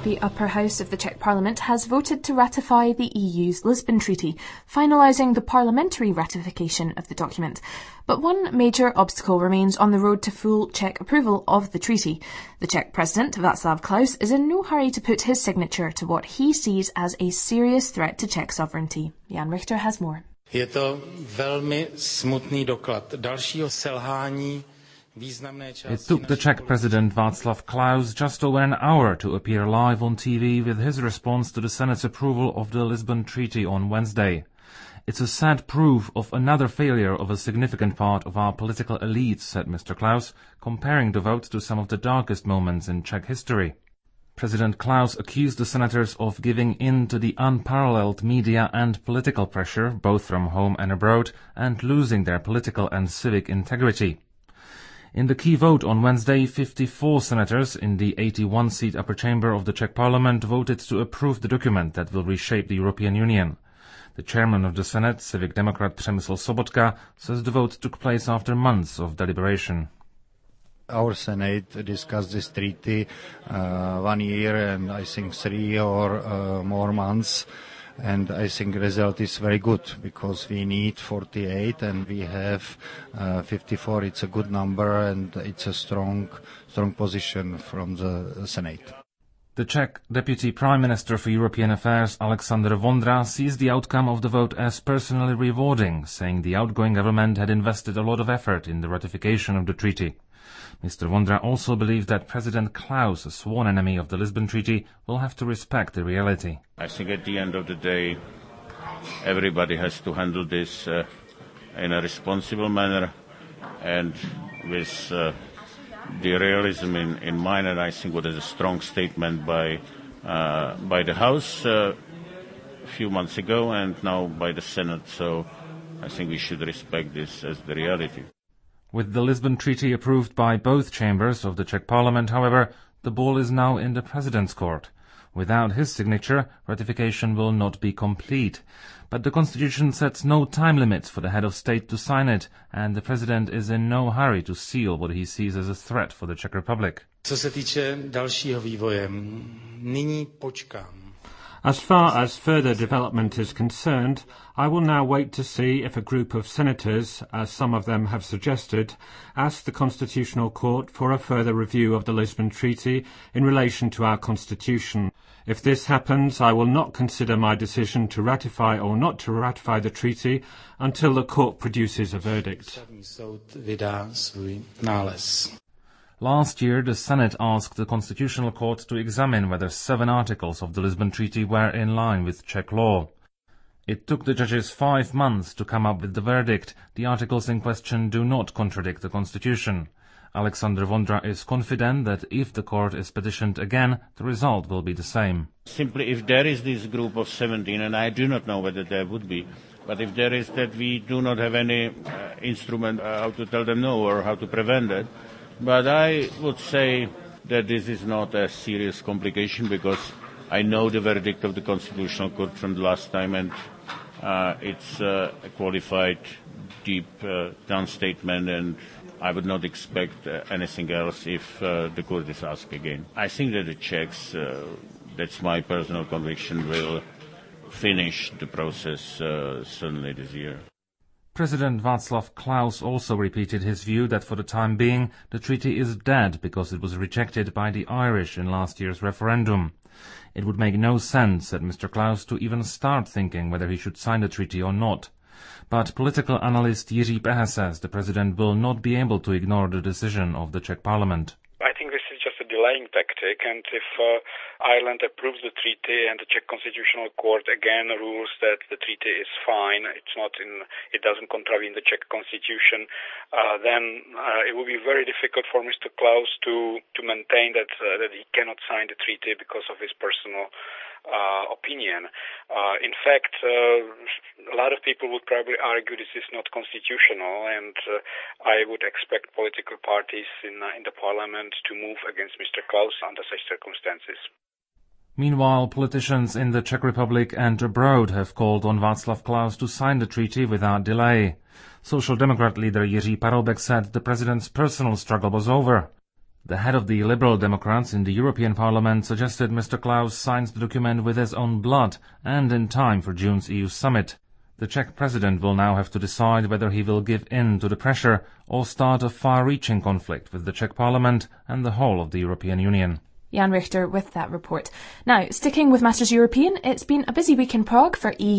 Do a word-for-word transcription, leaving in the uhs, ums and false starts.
The upper house of the Czech Parliament has voted to ratify the E U's Lisbon Treaty, finalising the parliamentary ratification of the document. But one major obstacle remains on the road to full Czech approval of the treaty. The Czech President, Václav Klaus, is in no hurry to put his signature to what he sees as a serious threat to Czech sovereignty. Jan Richter has more. Je to velmi smutný doklad dalšího selhání. It took the Czech President Václav Klaus just over an hour to appear live on T V with his response to the Senate's approval of the Lisbon Treaty on Wednesday. It's a sad proof of another failure of a significant part of our political elite, said Mister Klaus, comparing the vote to some of the darkest moments in Czech history. President Klaus accused the senators of giving in to the unparalleled media and political pressure, both from home and abroad, and losing their political and civic integrity. In the key vote on Wednesday, fifty-four senators in the eighty-one seat upper chamber of the Czech Parliament voted to approve the document that will reshape the European Union. The chairman of the Senate, Civic Democrat Přemysl Sobotka, says the vote took place after months of deliberation. Our Senate discussed this treaty uh, one year and I think three or uh, more months. And I think the result is very good because we need forty-eight and we have uh, fifty-four. It's a good number and it's a strong, strong position from the Senate. The Czech Deputy Prime Minister for European Affairs, Alexander Vondra, sees the outcome of the vote as personally rewarding, saying the outgoing government had invested a lot of effort in the ratification of the treaty. Mister Vondra also believes that President Klaus, a sworn enemy of the Lisbon Treaty, will have to respect the reality. I think at the end of the day, everybody has to handle this uh, in a responsible manner and with uh, the realism in, in mind. And I think what is a strong statement by uh, by the House uh, a few months ago and now by the Senate. So I think we should respect this as the reality. With the Lisbon Treaty approved by both chambers of the Czech Parliament, however, the ball is now in the President's court. Without his signature, ratification will not be complete. But the Constitution sets no time limit for the head of state to sign it, and the President is in no hurry to seal what he sees as a threat for the Czech Republic. Co se týče dalšího vývoje, nyní počkám. As far as further development is concerned, I will now wait to see if a group of senators, as some of them have suggested, ask the Constitutional Court for a further review of the Lisbon Treaty in relation to our Constitution. If this happens, I will not consider my decision to ratify or not to ratify the treaty until the court produces a verdict. Last year, the Senate asked the Constitutional Court to examine whether seven articles of the Lisbon Treaty were in line with Czech law. It took the judges five months to come up with the verdict. The articles in question do not contradict the Constitution. Alexander Vondra is confident that if the court is petitioned again, the result will be the same. Simply, if there is this group of seventeen, and I do not know whether there would be, but if there is that, we do not have any uh, instrument uh, how to tell them no or how to prevent it. But I would say that this is not a serious complication because I know the verdict of the Constitutional Court from the last time and uh, it's uh, a qualified, deep, uh, done statement and I would not expect uh, anything else if uh, the court is asked again. I think that the Czechs, uh, that's my personal conviction, will finish the process uh, certainly this year. President Václav Klaus also repeated his view that for the time being the treaty is dead because it was rejected by the Irish in last year's referendum. It would make no sense, said Mister Klaus, to even start thinking whether he should sign the treaty or not. But political analyst Jiří Pehe says the president will not be able to ignore the decision of the Czech Parliament. I think this is just a delaying tactic, and if uh, Ireland approves the treaty and the Czech Constitutional Court again rules that the treaty is fine, it's not in, it doesn't contravene the Czech Constitution, uh, then uh, it will be very difficult for Mister Klaus to to maintain that uh, that he cannot sign the treaty because of his personal Uh, opinion. Uh, in fact, uh, a lot of people would probably argue this is not constitutional, and uh, I would expect political parties in, uh, in the parliament to move against Mister Klaus under such circumstances. Meanwhile, politicians in the Czech Republic and abroad have called on Václav Klaus to sign the treaty without delay. Social Democrat leader Jiří Paroubek said the president's personal struggle was over. The head of the Liberal Democrats in the European Parliament suggested Mister Klaus signs the document with his own blood and in time for June's E U summit. The Czech president will now have to decide whether he will give in to the pressure or start a far-reaching conflict with the Czech Parliament and the whole of the European Union. Jan Richter with that report. Now, sticking with matters European, it's been a busy week in Prague for E U